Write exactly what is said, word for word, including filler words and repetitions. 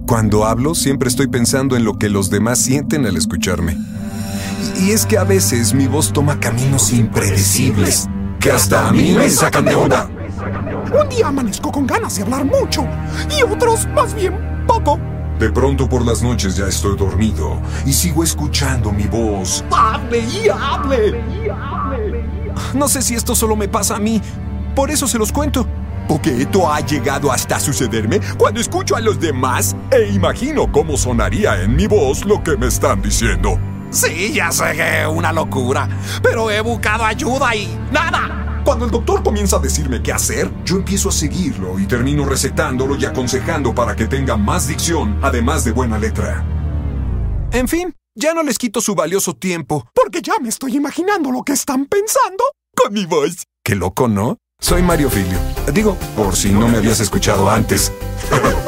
Cuando hablo, siempre estoy pensando en lo que los demás sienten al escucharme. Y es que a veces mi voz toma caminos impredecibles, que hasta a mí me sacan de onda. Un día amanezco con ganas de hablar mucho, y otros más bien poco. De pronto por las noches ya estoy dormido y sigo escuchando mi voz. ¡Hable y hable! No sé si esto solo me pasa a mí, por eso se los cuento. Porque esto ha llegado hasta sucederme cuando escucho a los demás e imagino cómo sonaría en mi voz lo que me están diciendo. Sí, ya sé que es una locura, pero he buscado ayuda y ¡nada! Cuando el doctor comienza a decirme qué hacer, yo empiezo a seguirlo y termino recetándolo y aconsejando para que tenga más dicción, además de buena letra. En fin, ya no les quito su valioso tiempo. Porque ya me estoy imaginando lo que están pensando con mi voz. Qué loco, ¿no? Soy Mario Filio. Digo, por si no me habías escuchado antes.